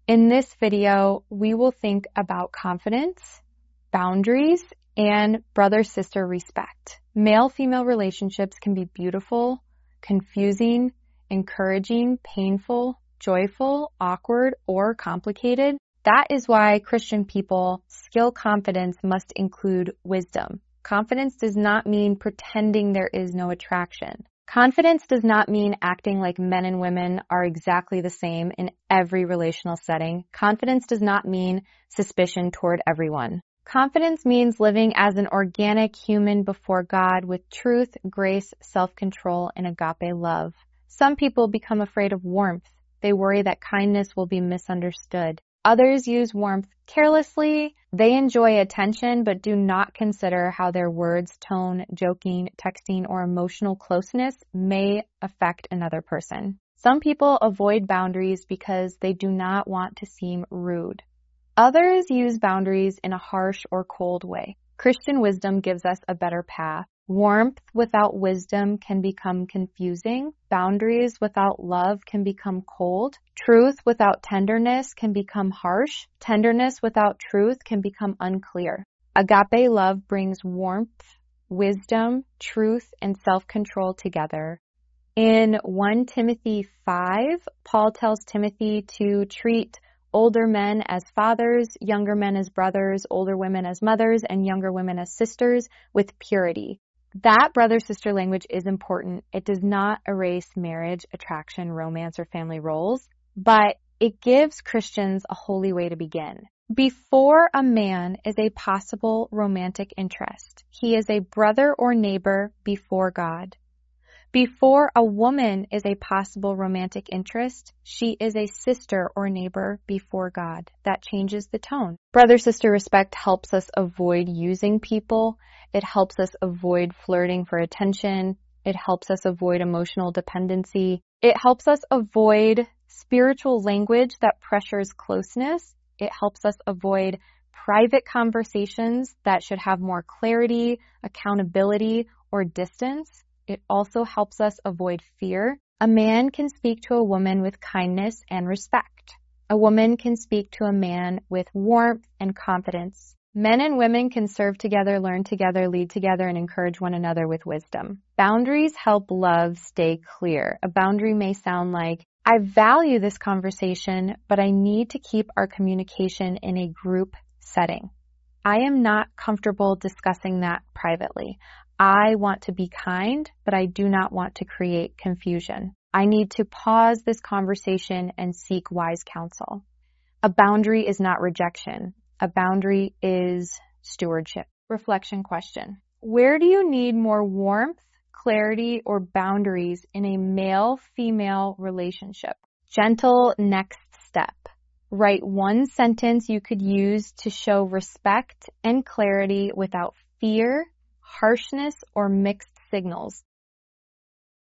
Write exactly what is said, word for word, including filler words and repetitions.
In this video, we will think about confidence, boundaries, and brother-sister respect. Male-female relationships can be beautiful, confusing, encouraging, painful, joyful, awkward, or complicated. That is why Christian people skill confidence must include wisdom. Confidence does not mean pretending there is no attraction. Confidence does not mean acting like men and women are exactly the same in every relational setting. Confidence does not mean suspicion toward everyone. Confidence means living as an organic human before God with truth, grace, self-control, and agape love. Some people become afraid of warmth. They worry that kindness will be misunderstood. Others use warmth carelessly. They enjoy attention but do not consider how their words, tone, joking, texting, or emotional closeness may affect another person. Some people avoid boundaries because they do not want to seem rude. Others use boundaries in a harsh or cold way. Christian wisdom gives us a better path. Warmth without wisdom can become confusing. Boundaries without love can become cold. Truth without tenderness can become harsh. Tenderness without truth can become unclear. Agape love brings warmth, wisdom, truth, and self-control together. In First Timothy five, Paul tells Timothy to treat older men as fathers, younger men as brothers, older women as mothers, and younger women as sisters with purity. That brother-sister language is important. It does not erase marriage, attraction, romance, or family roles, but it gives Christians a holy way to begin. Before a man is a possible romantic interest, he is a brother or neighbor before God. Before a woman is a possible romantic interest, she is a sister or neighbor before God. That changes the tone. Brother-sister respect helps us avoid using people. It helps us avoid flirting for attention. It helps us avoid emotional dependency. It helps us avoid spiritual language that pressures closeness. It helps us avoid private conversations that should have more clarity, accountability, or distance. It also helps us avoid fear. A man can speak to a woman with kindness and respect. A woman can speak to a man with warmth and confidence. Men and women can serve together, learn together, lead together, and encourage one another with wisdom. Boundaries help love stay clear. A boundary may sound like, I value this conversation, but I need to keep our communication in a group setting. I am not comfortable discussing that privately. I want to be kind, but I do not want to create confusion. I need to pause this conversation and seek wise counsel. A boundary is not rejection. A boundary is stewardship. Reflection question. Where do you need more warmth, clarity, or boundaries in a male-female relationship? Gentle next step. Write one sentence you could use to show respect and clarity without fear, harshness, or mixed signals.